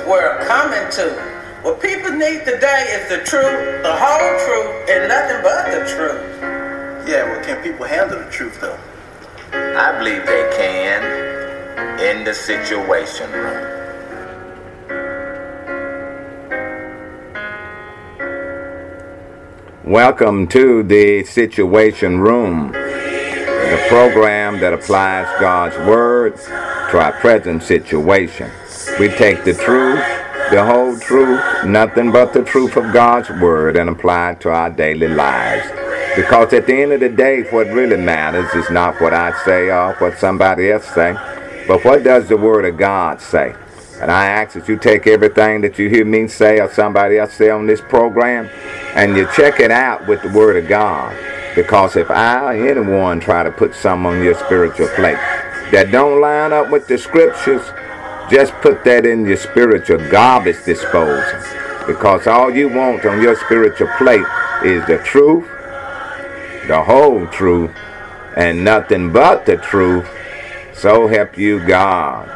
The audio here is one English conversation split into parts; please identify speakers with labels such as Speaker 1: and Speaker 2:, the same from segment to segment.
Speaker 1: world coming to? What people need today is the truth, the whole truth, and nothing but the truth.
Speaker 2: Yeah, well, can people handle the truth, though?
Speaker 3: I believe they can in the Situation Room.
Speaker 4: Welcome to the Situation Room, the program that applies God's Word to our present situation. We take the truth, the whole truth, nothing but the truth of God's Word, and apply it to our daily lives. Because at the end of the day, what really matters is not what I say or what somebody else say, but what does the Word of God say? And I ask that you take everything that you hear me say or somebody else say on this program, and you check it out with the Word of God. Because if I or anyone try to put some on your spiritual plate that don't line up with the Scriptures, just put that in your spiritual garbage disposal. Because all you want on your spiritual plate is the truth, the whole truth, and nothing but the truth. So help you God.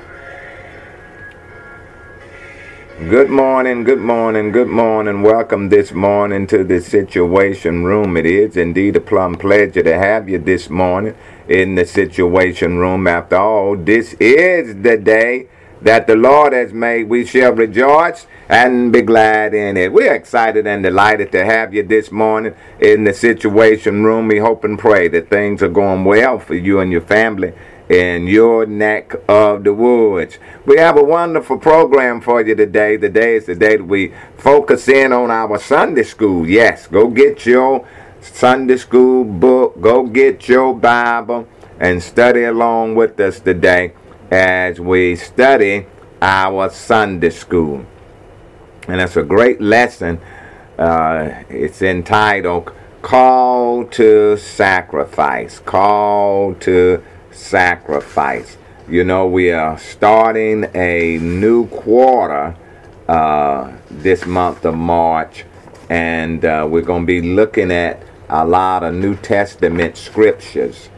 Speaker 4: Good morning, good morning, good morning. Welcome this morning to the Situation Room. It is indeed a plumb pleasure to have you this morning in the Situation Room. After all, this is the day that the Lord has made. We shall rejoice and be glad in it. We're excited and delighted to have you this morning in the Situation Room. We hope and pray that things are going well for you and your family in your neck of the woods. We have a wonderful program for you today. Today is the day that we focus in on our Sunday school. Yes, go get your Sunday school book, go get your Bible, and study along with us today as we study our Sunday school. And it's a great lesson. It's entitled Call to Sacrifice. Call to Sacrifice. You know, we are starting a new quarter this month of March, and we're going to be looking at a lot of New Testament scriptures.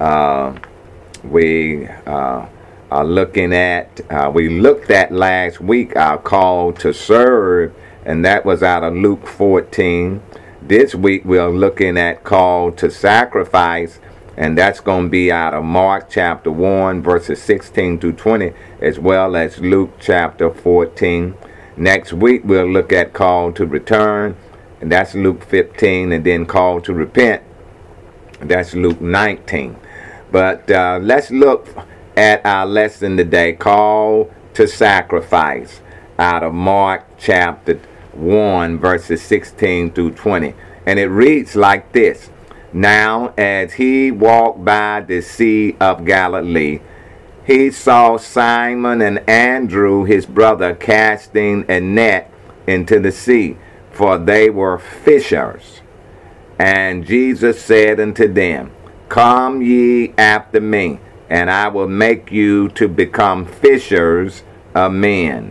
Speaker 4: We are looking at, we looked at last week our call to serve, and that was out of Luke 14. This week we're looking at call to sacrifice, and that's going to be out of Mark chapter 1, verses 16 through 20, as well as Luke chapter 14. Next week, we'll look at call to return, and that's Luke 15, and then call to repent, and that's Luke 19. But let's look at our lesson today, call to sacrifice, out of Mark chapter 1, verses 16 through 20. And it reads like this. Now, as he walked by the Sea of Galilee, he saw Simon and Andrew, his brother, casting a net into the sea, for they were fishers. And Jesus said unto them, Come ye after me, and I will make you to become fishers of men.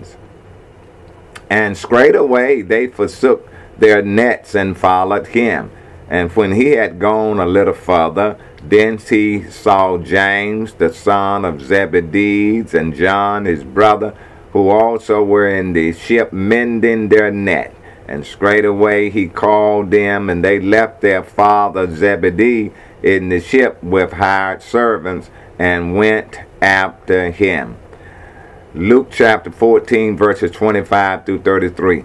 Speaker 4: And straightway they forsook their nets and followed him. And when he had gone a little further, thence he saw James, the son of Zebedee, and John, his brother, who also were in the ship mending their net. And straightway he called them, and they left their father Zebedee in the ship with hired servants, and went after him. Luke chapter 14, verses 25 through 33.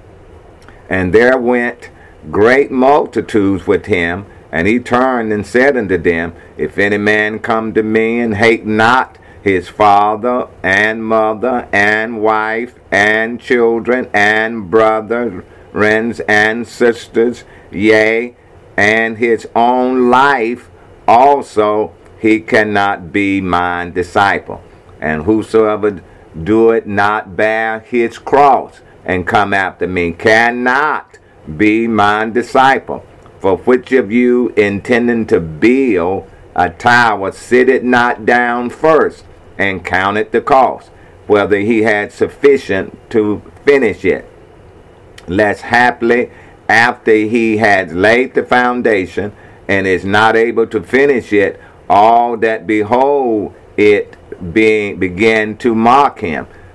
Speaker 4: And there went great multitudes with him, and he turned and said unto them, If any man come to me and hate not his father and mother and wife and children and brothers and sisters, yea, and his own life also, he cannot be my disciple. And whosoever doeth not bear his cross and come after me cannot be my disciple. For which of you, intending to build a tower, sitteth not down first and counteth the cost, whether he had sufficient to finish it? Lest haply, after he had laid the foundation, and is not able to finish it, all that behold it begin to mock him,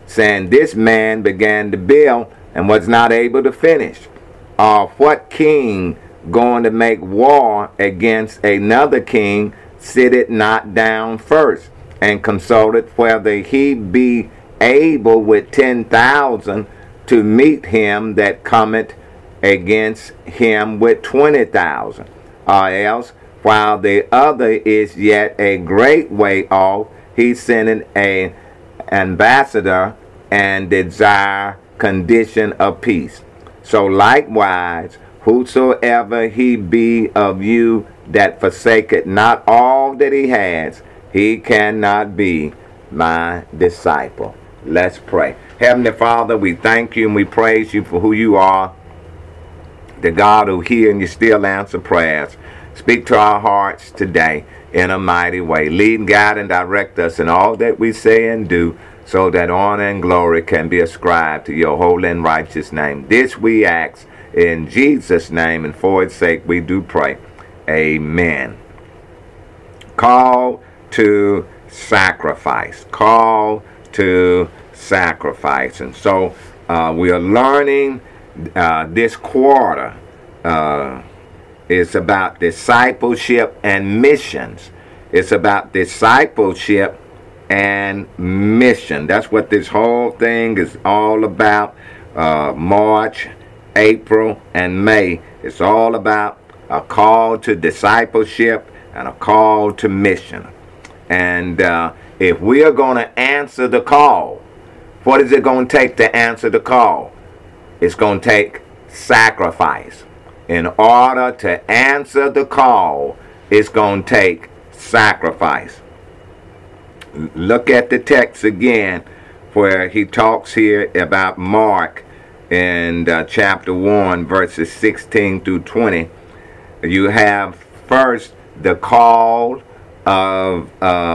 Speaker 4: saying this man began to build and was not able to finish? Or what king going to make war against another king sitteth not down first, and consulted whether he be able with 10,000 to meet him that cometh against him with 20,000? Or else, while the other is yet a great way off, he sendeth an ambassador and desire condition of peace. So likewise, whosoever he be of you that forsaketh not all that he has, he cannot be my disciple. Let's pray. Heavenly Father, we thank you and we praise you for who you are, the God who hears and you still answer prayers. Speak to our hearts today in a mighty way. Lead, guide, and direct us in all that we say and do, so that honor and glory can be ascribed to your holy and righteous name. This we ask in Jesus' name, and for its sake we do pray. Amen. Call to sacrifice. Call to sacrifice. And so we are learning this quarter is about discipleship and missions. It's about discipleship and mission. That's what this whole thing is all about. March, April, and May. It's all about a call to discipleship and a call to mission. And if we are going to answer the call, what is it going to take to answer the call? It's going to take sacrifice. In order to answer the call, it's going to take sacrifice. Look at the text again where he talks here about Mark in chapter 1, verses 16 through 20. You have first the call of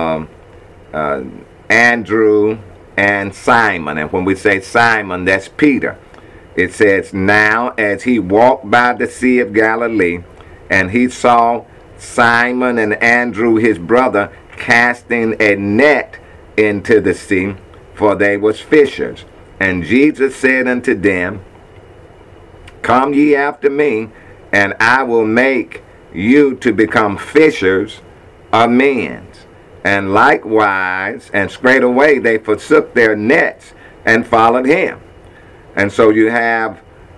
Speaker 4: Andrew and Simon. And when we say Simon, that's Peter. It says, now as he walked by the Sea of Galilee, and he saw Simon and Andrew his brother casting a net into the sea, for they was fishers. And Jesus said unto them, come ye after me, and I will make you to become fishers of men. And likewise, and straightway they forsook their nets and followed him. And so you have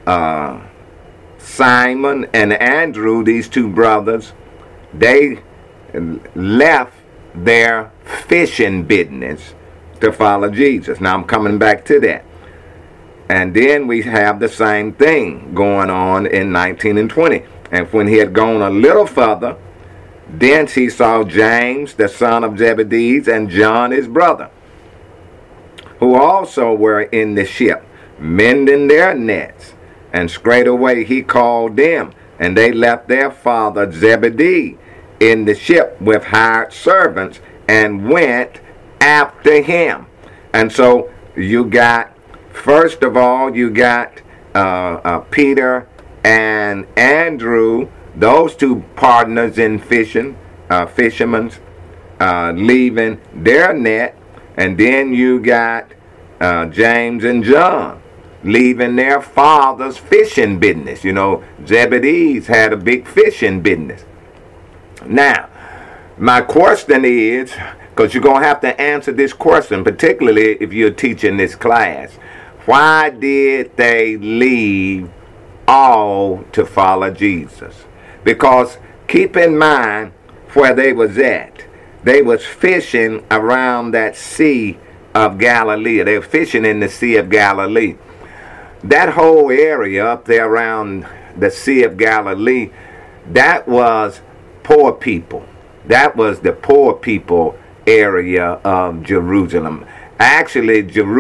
Speaker 4: Simon and Andrew, these two brothers. They left their fishing business to follow Jesus. Now I'm coming back to that. And then we have the same thing going on in 19 and 20. And when he had gone a little further, thence he saw James, the son of Zebedee, and John his brother, who also were in the ship, mending their nets. And straightway he called them, and they left their father Zebedee in the ship with hired servants, and went after him. And so you got, first of all, you got Peter and Andrew, those two partners in fishing, fishermen, leaving their net. And then you got James and John leaving their father's fishing business. You know, Zebedee's had a big fishing business. Now, my question is, because you're going to have to answer this question, particularly if you're teaching this class, why did they leave all to follow Jesus? Because keep in mind where they was at. They was fishing around that Sea of Galilee. They were fishing in the Sea of Galilee. That whole area up there around the Sea of Galilee, that was poor people. That was the poor people area of Jerusalem. Actually,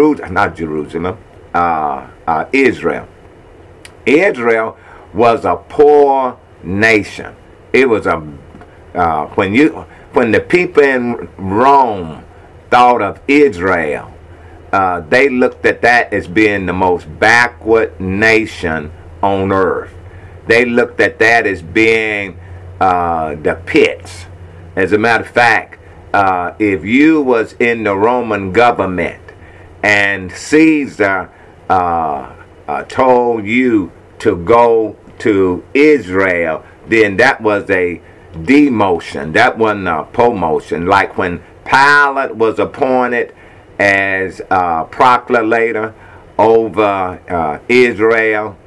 Speaker 4: Israel. Israel was a poor nation. It was a when the people in Rome thought of Israel, they looked at that as being the most backward nation on earth. They looked at that as being the pits. As a matter of fact, if you was in the Roman government and Caesar told you to go to Israel, then that was a demotion. That wasn't a promotion. Like when Pilate was appointed as procurator over Israel,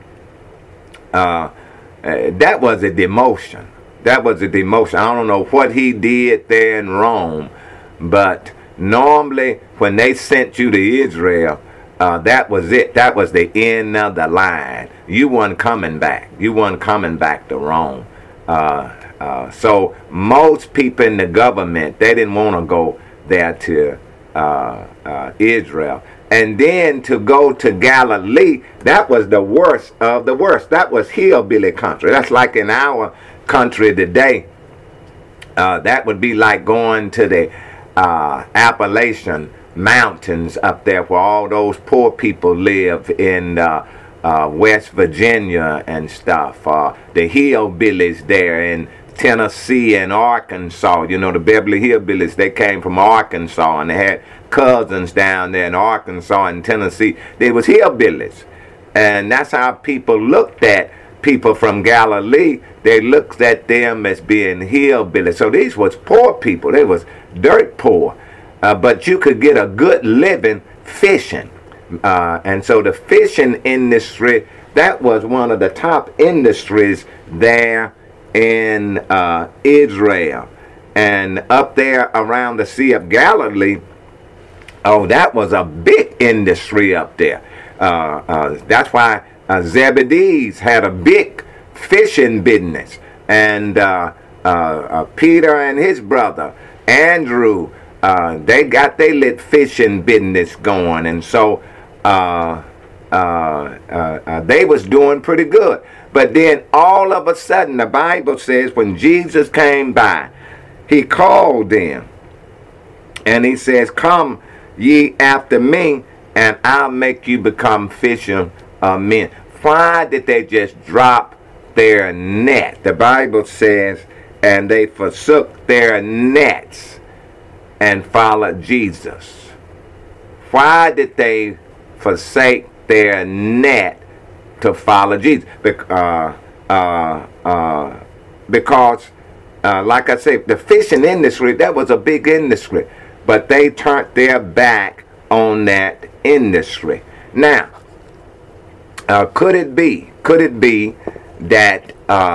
Speaker 4: that was a demotion. That was a demotion. I don't know what he did there in Rome, but normally when they sent you to Israel, that was it. That was the end of the line. You weren't coming back. You weren't coming back to Rome. So most people in the government, they didn't want to go there to Israel. And then to go to Galilee, that was the worst of the worst. That was hillbilly country. That's like in our country today. That would be like going to the Appalachian Mountains up there where all those poor people live in West Virginia and stuff. The hillbillies there in Tennessee and Arkansas. You know, the Beverly Hillbillies, they came from Arkansas and they had cousins down there in Arkansas and Tennessee. They was hillbillies. And that's how people looked at people from Galilee. They looked at them as being hillbillies. So these was poor people. They was dirt poor. But you could get a good living fishing. And so the fishing industry, that was one of the top industries there in Israel. And up there around the Sea of Galilee, oh, that was a big industry up there. That's why Zebedee's had a big fishing business. And Peter and his brother, Andrew, they got their lit fishing business going. And so they was doing pretty good. But then all of a sudden, the Bible says when Jesus came by, he called them. And he says, come ye after me, and I'll make you become fishers of men. Why did they just drop their net? The Bible says, and they forsook their nets and followed Jesus. Why did they forsake their net to follow Jesus? Because like I say, the fishing industry, that was a big industry. But they turned their back on that industry. Now, could it be that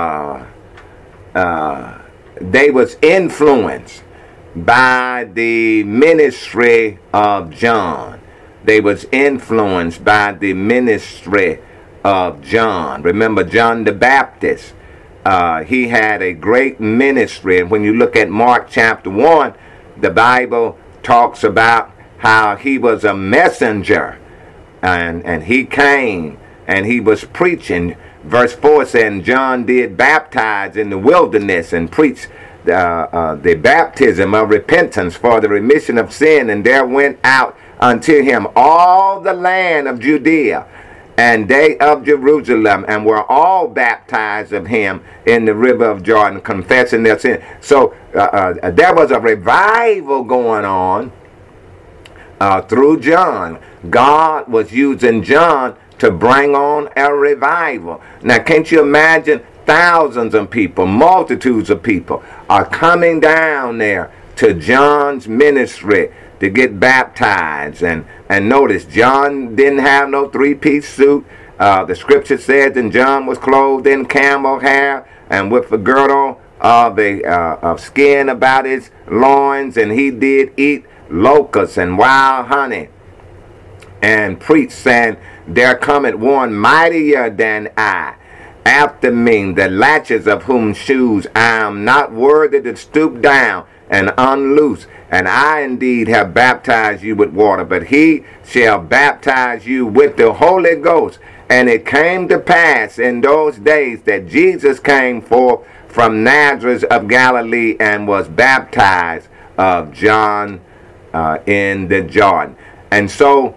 Speaker 4: they was influenced by the ministry of John? They was influenced by the ministry of John. Remember John the Baptist, he had a great ministry. And when you look at Mark chapter 1, the Bible talks about how he was a messenger, and he came and he was preaching. Verse 4 said, John did baptize in the wilderness and preach the baptism of repentance for the remission of sin, and there went out unto him all the land of Judea and they of Jerusalem, and were all baptized of him in the river of Jordan, confessing their sin. So there was a revival going on through John. God was using John to bring on a revival. Now, can't you imagine thousands of people, multitudes of people are coming down there to John's ministry to get baptized. And notice, John didn't have no three-piece suit. The scripture says, and John was clothed in camel hair and with a girdle of skin about his loins, and he did eat locusts and wild honey, and preached, saying, there cometh one mightier than I, after me, the latches of whom shoes I am not worthy to stoop down and unloose. And I indeed have baptized you with water, but he shall baptize you with the Holy Ghost. And it came to pass in those days that Jesus came forth from Nazareth of Galilee and was baptized of John in the Jordan. And so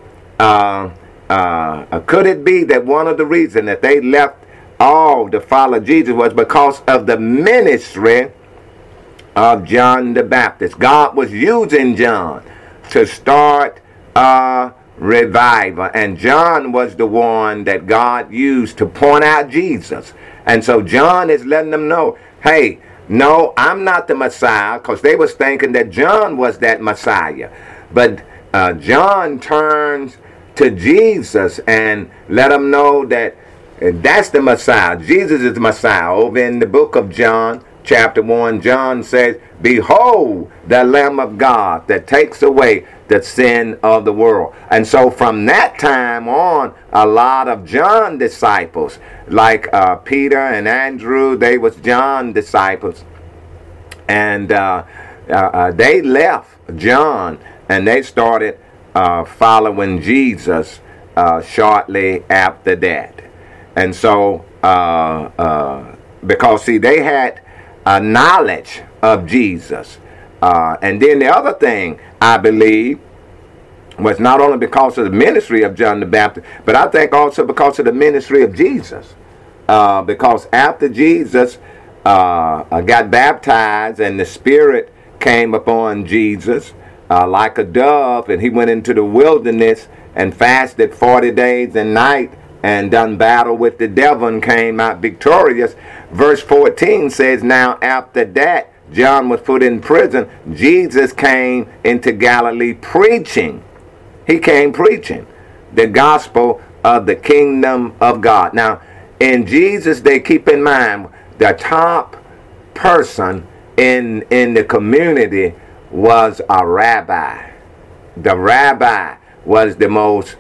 Speaker 4: could it be that one of the reasons that they left all to follow Jesus was because of the ministry of John the Baptist? God was using John to start a revival. And John was the one that God used to point out Jesus. And so John is letting them know, hey, no, I'm not the Messiah, because they was thinking that John was that Messiah. But John turns to Jesus and let them know that that's the Messiah. Jesus is the Messiah. Over in the book of John, chapter 1, John says, behold, the Lamb of God that takes away the sin of the world. And so from that time on, a lot of John disciples, like Peter and Andrew, they was John disciples. And they left John and they started following Jesus shortly after that. And so, because see, they had a knowledge of Jesus. And then the other thing, I believe, was not only because of the ministry of John the Baptist, but I think also because of the ministry of Jesus. Because after Jesus got baptized and the Spirit came upon Jesus like a dove, and he went into the wilderness and fasted 40 days and nights and done battle with the devil and came out victorious. Verse 14 says, now after that, John was put in prison. Jesus came into Galilee preaching. He came preaching the gospel of the kingdom of God. Now, in Jesus, they keep in mind the top person in the community was a rabbi. The rabbi was the most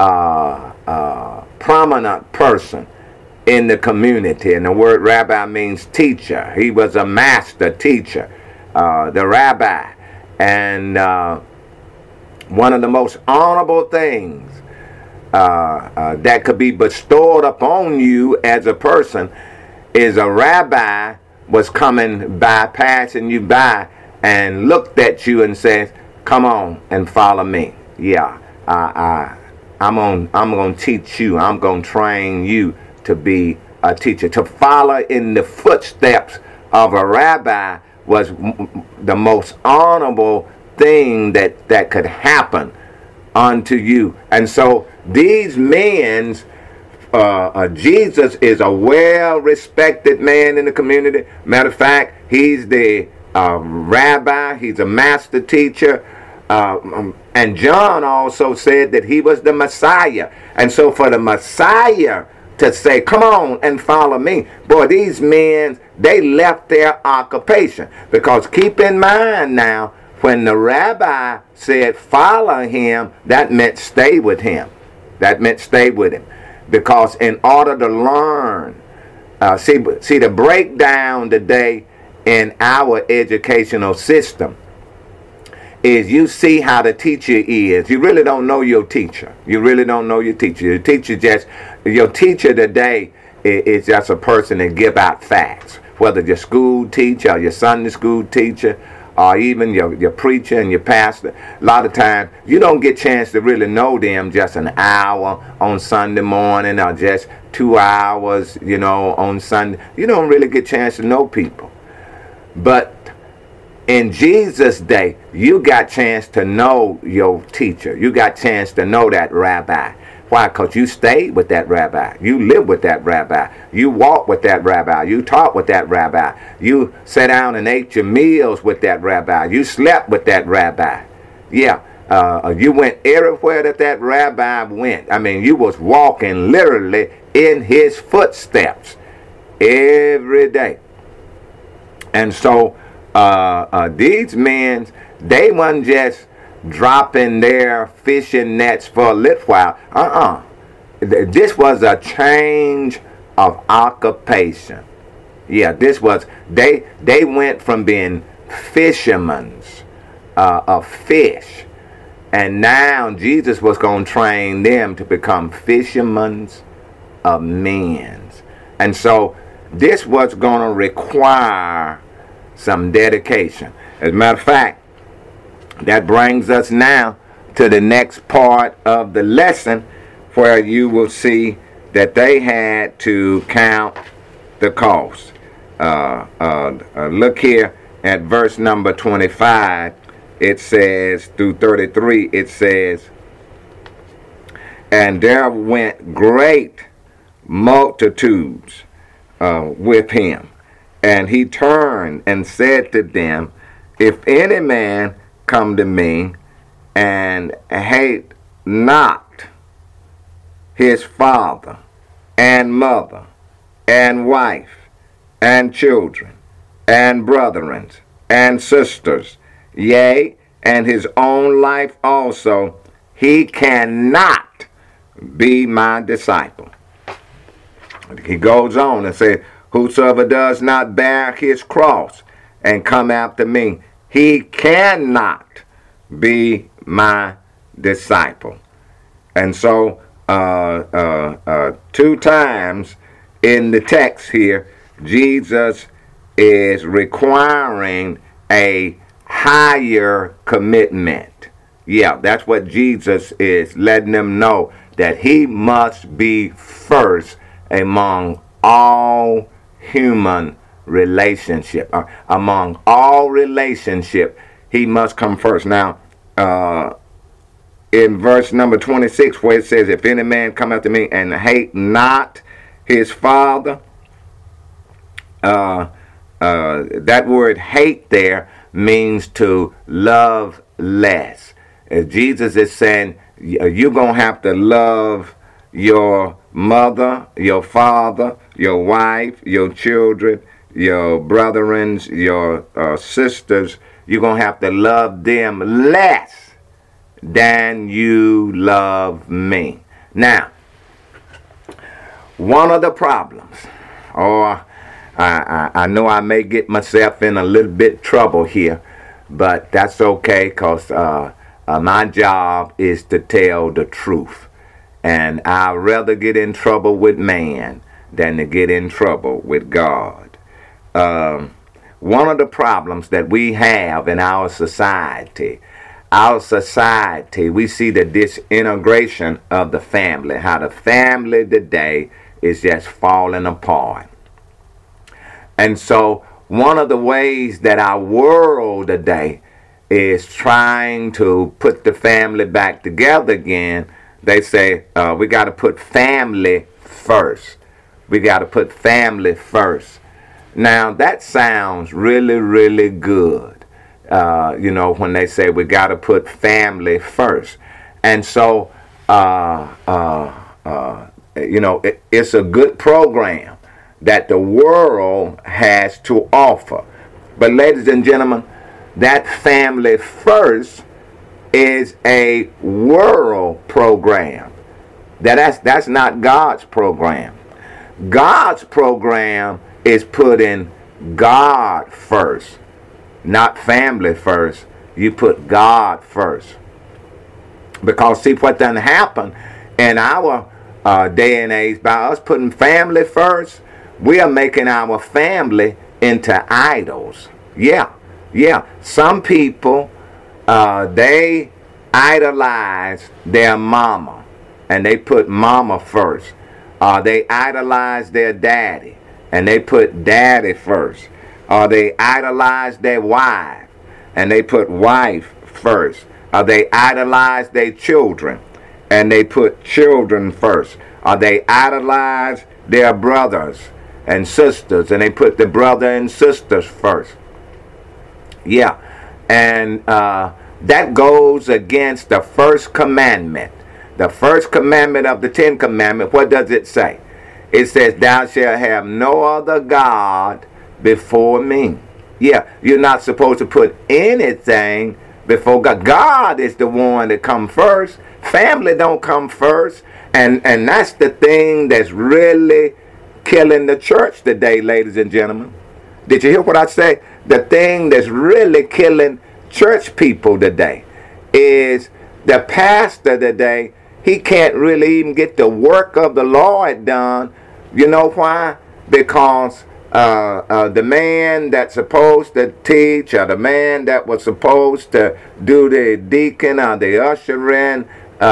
Speaker 4: prominent person in the community, and the word rabbi means teacher. He was a master teacher, the rabbi. And one of the most honorable things that could be bestowed upon you as a person is a rabbi was coming by, passing you by, and looked at you and says, come on and follow me. Yeah, I'm going to teach you. I'm going to train you to be a teacher. To follow in the footsteps of a rabbi was the most honorable thing that could happen unto you. And so these men, Jesus is a well-respected man in the community. Matter of fact, he's the rabbi. He's a master teacher. And John also said that he was the Messiah. And so for the Messiah to say, come on and follow me, boy, these men, they left their occupation. Because keep in mind now, when the rabbi said follow him, that meant stay with him. That meant stay with him. Because in order to learn, see the breakdown today in our educational system is you see how the teacher is. You really don't know your teacher. You really don't know your teacher. Your teacher today is just a person that give out facts. Whether your school teacher or your Sunday school teacher or even your preacher and your pastor, a lot of times you don't get a chance to really know them just an hour on Sunday morning or just 2 hours, on Sunday. You don't really get a chance to know people. But in Jesus' day, you got a chance to know your teacher. You got a chance to know that rabbi. Why? Because you stayed with that rabbi. You lived with that rabbi. You walked with that rabbi. You taught with that rabbi. You sat down and ate your meals with that rabbi. You slept with that rabbi. Yeah, you went everywhere that rabbi went. I mean, you was walking literally in his footsteps every day. And so these men, they weren't just dropping their fishing nets for a little while. This was a change of occupation. Yeah, this was, they went from being fishermen of fish, and now Jesus was going to train them to become fishermen of men. And so this was going to require some dedication. As a matter of fact, that brings us now to the next part of the lesson, where you will see that they had to count the cost. Look here at verse number 25. It says through 33, it says, And there went great multitudes with him. And he turned and said to them, if any man come to me and hate not his father and mother and wife and children and brethren and sisters, yea, and his own life also, he cannot be my disciple. He goes on and says, whosoever does not bear his cross and come after me, he cannot be my disciple. And so, 2 times in the text here, Jesus is requiring a higher commitment. Yeah, that's what Jesus is letting them know, that he must be first among all human relationship. Among all relationship, he must come first. Now, in verse number 26, where it says, if any man come after me and hate not his father, that word hate there means to love less. Jesus is saying, you're going to have to love your mother, your father, your wife, your children, your brethren, your sisters. You're going to have to love them less than you love me. Now, one of the problems, I know I may get myself in a little bit trouble here, but that's okay, because my job is to tell the truth. And I'd rather get in trouble with man than to get in trouble with God. One of the problems that we have in our society, we see the disintegration of the family, how the family today is just falling apart. And so one of the ways that our world today is trying to put the family back together again, they say we got to put family first. We got to put family first. Now, that sounds really, really good, when they say we got to put family first. And so, it's a good program that the world has to offer. But ladies and gentlemen, that family first is a world program. That's not God's program. God's program is putting God first, not family first. You put God first. Because see what done happened in our day and age, by us putting family first, we are making our family into idols. Yeah. Some people, they idolize their mama, and they put mama first. They idolize their daddy, and they put daddy first. They idolize their wife, and they put wife first. They idolize their children, and they put children first. They idolize their brothers and sisters, and they put the brother and sisters first. Yeah, and that goes against the first commandment. The first commandment of the 10 Commandments, what does it say? It says, thou shalt have no other God before me. Yeah, you're not supposed to put anything before God. God is the one that comes first. Family don't come first. And that's the thing that's really killing the church today, ladies and gentlemen. Did you hear what I say? The thing that's really killing church people today is the pastor today. He can't really even get the work of the Lord done. You know why? Because the man that's supposed to teach, or the man that was supposed to do the deacon or the ushering,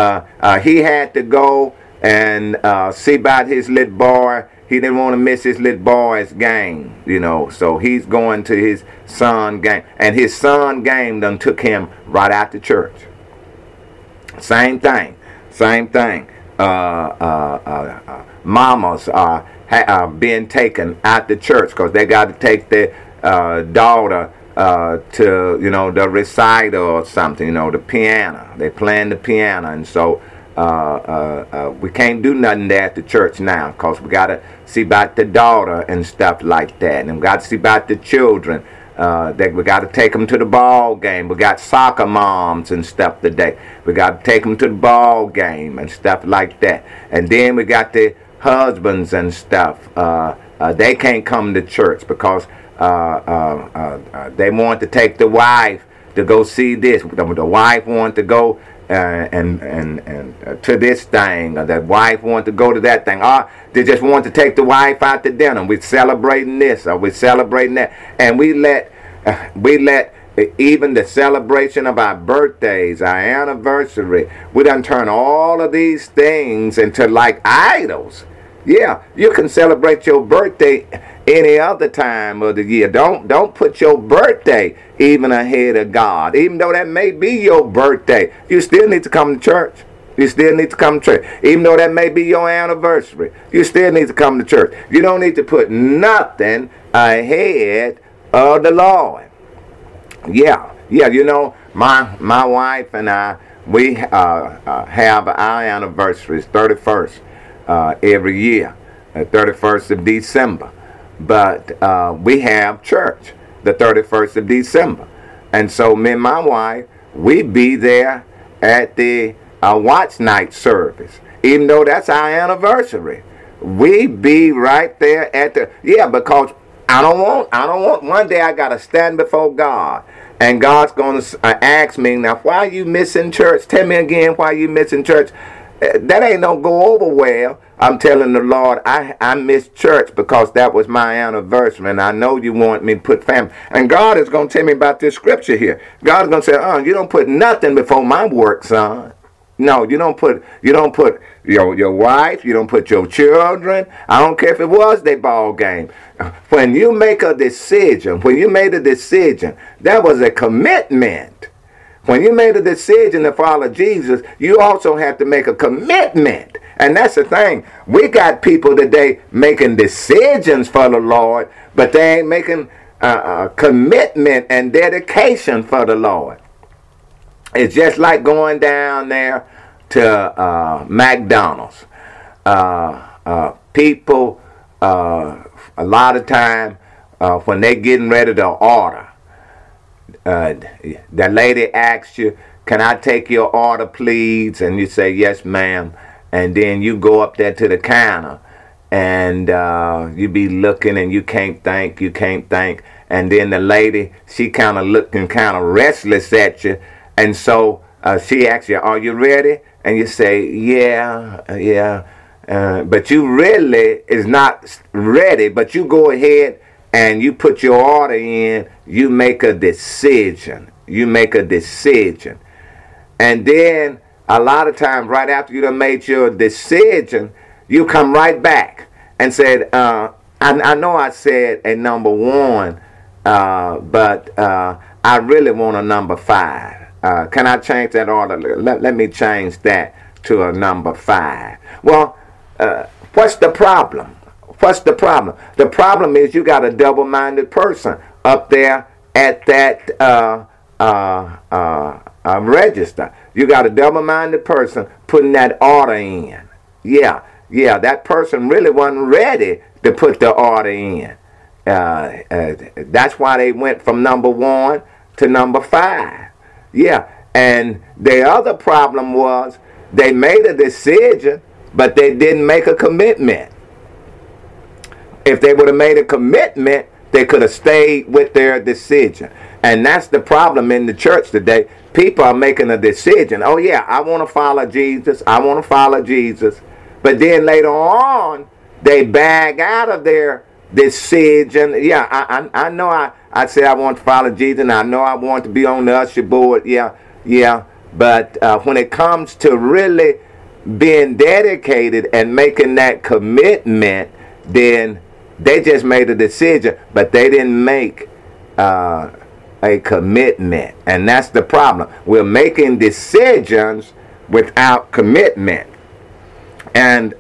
Speaker 4: he had to go and see about his little boy. He didn't want to miss his little boy's game, so he's going to his son's game. And his son's game done took him right out to church. Same thing. mamas are being taken out the church because they got to take their daughter to, the recital or something, the piano. They playing the piano, and so we can't do nothing there at the church now because we got to see about the daughter and stuff like that, and we got to see about the children. That we got to take them to the ball game. We got soccer moms and stuff today. We got to take them to the ball game and stuff like that. And then we got the husbands and stuff. They can't come to church because they want to take the wife to go see this. The wife want to go and to this thing, or that wife want to go to that thing. Or they just want to take the wife out to dinner. We're celebrating this, or we're celebrating that, and we let even the celebration of our birthdays, our anniversary, we done turn all of these things into like idols. Yeah, you can celebrate your birthday any other time of the year. Don't put your birthday even ahead of God. Even though that may be your birthday, you still need to come to church. You still need to come to church. Even though that may be your anniversary, you still need to come to church. You don't need to put nothing ahead of the Lord. Yeah, my wife and I, we have our anniversaries, 31st. Every year, 31st of December. But we have church the 31st of December. And so me and my wife, we be there at the watch night service. Even though that's our anniversary. We be right there at because I don't want one day I got to stand before God. And God's going to ask me, now, why are you missing church? Tell me again why you missing church. That ain't no go over well. I'm telling the Lord, I missed church because that was my anniversary, and I know you want me to put family. And God is going to tell me about this scripture here. God is going to say, you don't put nothing before my work, son. No, you don't put your wife, you don't put your children. I don't care if it was their ball game. When you make a decision, that was a commitment. When you made a decision to follow Jesus, you also have to make a commitment. And that's the thing. We got people today making decisions for the Lord, but they ain't making a commitment and dedication for the Lord. It's just like going down there to McDonald's. People, a lot of time, when they getting ready to order, that lady asks you, can I take your order, please? And you say, yes, ma'am. And then you go up there to the counter, and you be looking, and you can't think. And then the lady, she kind of looking kind of restless at you. And so she asks you, are you ready? And you say, yeah. But you really is not ready, but you go ahead and you put your order in, you make a decision. And then a lot of times right after you done made your decision, you come right back and said, I know I said a number 1, but I really want a number 5. Can I change that order? Let me change that to a number 5. Well, what's the problem? The problem is you got a double-minded person up there at that register. You got a double-minded person putting that order in. Yeah, that person really wasn't ready to put the order in. That's why they went from number 1 to number 5. Yeah, and the other problem was they made a decision, but they didn't make a commitment. If they would have made a commitment, they could have stayed with their decision. And that's the problem in the church today. People are making a decision. Oh, yeah, I want to follow Jesus. But then later on, they bag out of their decision. Yeah, I know I said I want to follow Jesus, and I know I want to be on the usher board. Yeah. But when it comes to really being dedicated and making that commitment, then they just made a decision, but they didn't make a commitment. And that's the problem. We're making decisions without commitment. And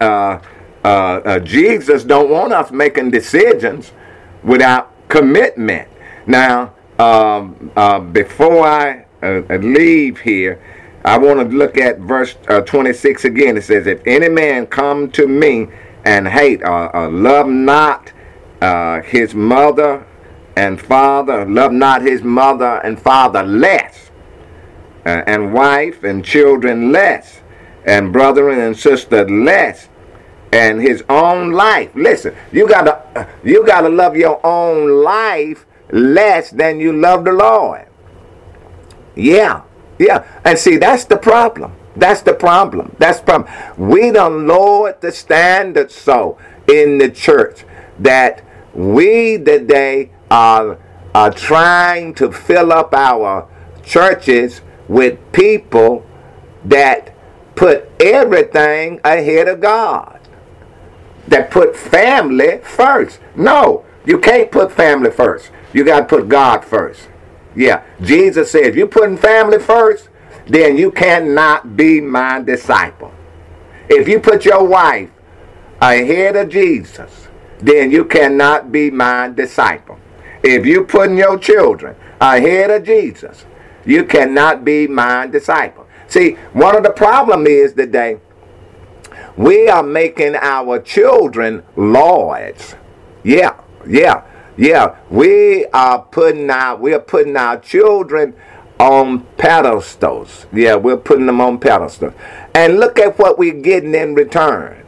Speaker 4: Jesus don't want us making decisions without commitment. Now, before I leave here, I want to look at verse 26 again. It says, if any man come to me and hate or love not his mother and father, love not his mother and father less, and wife and children less, and brethren and sisters less, and his own life. Listen, you gotta love your own life less than you love the Lord. Yeah. And see, that's the problem. That's the problem. We done lowered the standard so in the church that we today are trying to fill up our churches with people that put everything ahead of God, that put family first. No, you can't put family first. You got to put God first. Yeah, Jesus said, if you're putting family first, then you cannot be my disciple. If you put your wife ahead of Jesus, then you cannot be my disciple. If you're putting your children ahead of Jesus, you cannot be my disciple. See, one of the problems is today, we are making our children lords. Yeah. We're putting our children on pedestals. Yeah, we're putting them on pedestals. And look at what we're getting in return.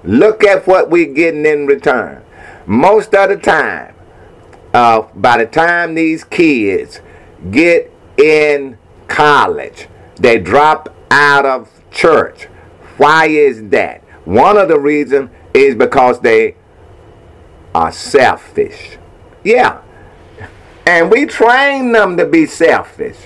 Speaker 4: Most of the time, by the time these kids get in college, they drop out of church. Why is that? One of the reasons is because they are selfish. Yeah. And we train them to be selfish.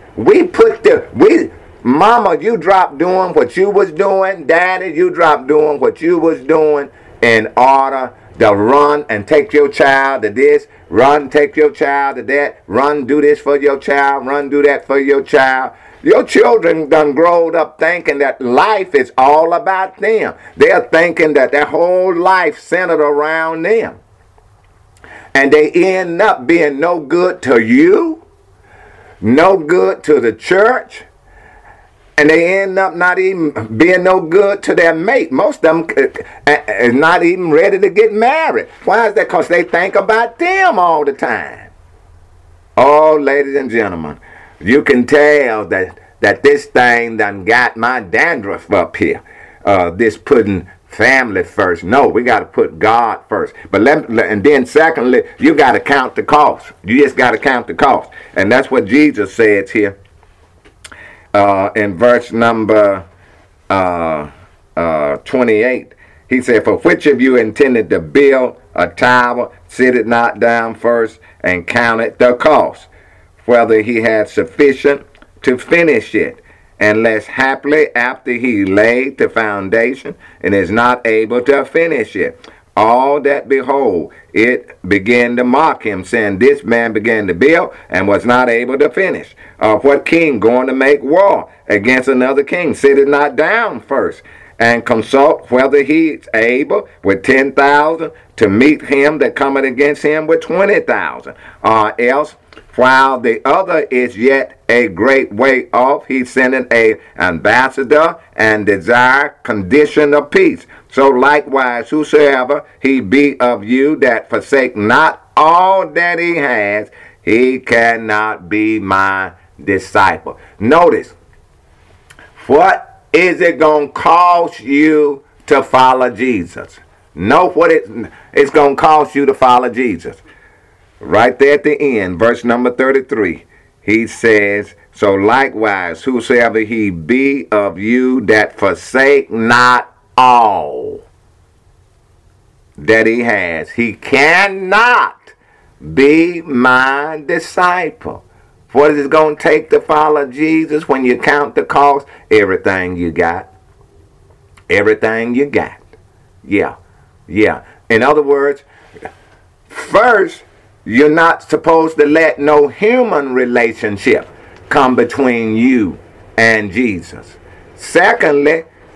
Speaker 4: Mama, you dropped doing what you was doing. Daddy, you dropped doing what you was doing in order to run and take your child to this, run, take your child to that, run, do this for your child, run, do that for your child. Your children done growed up thinking that life is all about them. They're thinking that their whole life centered around them. And they end up being no good to you, no good to the church, and they end up not even being no good to their mate. Most of them is not even ready to get married. Why is that? Because they think about them all the time. Oh, ladies and gentlemen, you can tell that this thing done got my dandruff up here. This putting family first. No, we got to put God first. And then secondly, you got to count the cost. You just got to count the cost. And that's what Jesus says here in verse number 28. He said, for which of you intended to build a tower, sit it not down first and count it the cost, whether he had sufficient to finish it. Unless happily after he laid the foundation and is not able to finish it, all that behold, it began to mock him, saying, this man began to build and was not able to finish. What king going to make war against another king? Sit it not down first and consult whether he's able with 10,000 to meet him that cometh against him with 20,000, or else while the other is yet a great way off, he sendeth an ambassador and desire condition of peace. So likewise, whosoever he be of you that forsake not all that he has, he cannot be my disciple. Notice, what is it going to cost you to follow Jesus? Know what it's going to cost you to follow Jesus. Right there at the end, verse number 33, he says, so likewise, whosoever he be of you that forsake not all that he has, he cannot be my disciple. What is it going to take to follow Jesus when you count the cost? Everything you got. Everything you got. Yeah. In other words, first, you're not supposed to let no human relationship come between you and Jesus. Secondly,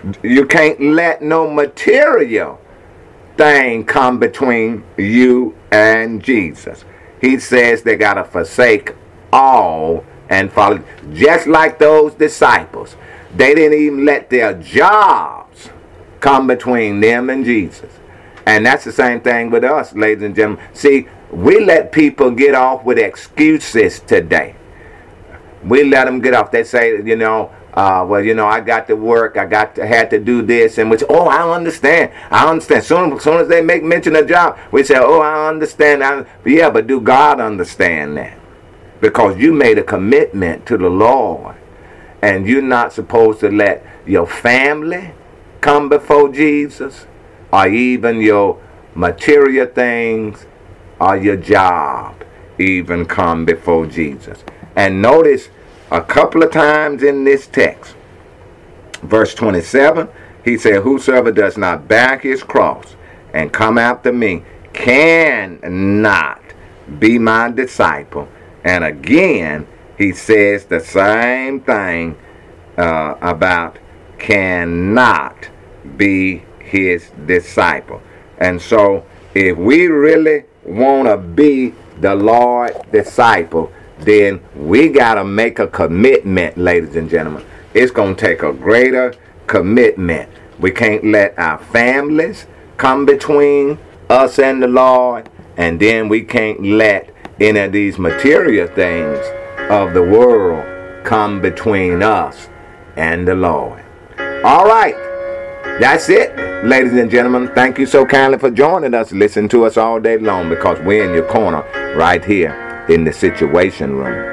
Speaker 4: You can't let no material thing come between you and Jesus. He says they got to forsake all and follow. Just like those disciples. They didn't even let their jobs come between them and Jesus. And that's the same thing with us, ladies and gentlemen. See, we let people get off with excuses today. We let them get off. They say, well, I got to work. Had to do this, and which, I understand. Soon as they make mention of job, we say, I understand. Yeah, but do God understand that? Because you made a commitment to the Lord, and you're not supposed to let your family come before Jesus, or even your material things, or your job even come before Jesus. And notice a couple of times in this text, verse 27, he said, whosoever does not bear his cross and come after me cannot be my disciple. And again, he says the same thing about cannot be his disciple. And so if we really want to be the Lord's disciple, then we got to make a commitment, ladies and gentlemen. It's going to take a greater commitment. We can't let our families come between us and the Lord, and then we can't let any of these material things of the world come between us and the Lord. All right. That's it, ladies and gentlemen. Thank you so kindly for joining us. Listen to us all day long, because we're in your corner right here in the Situation Room.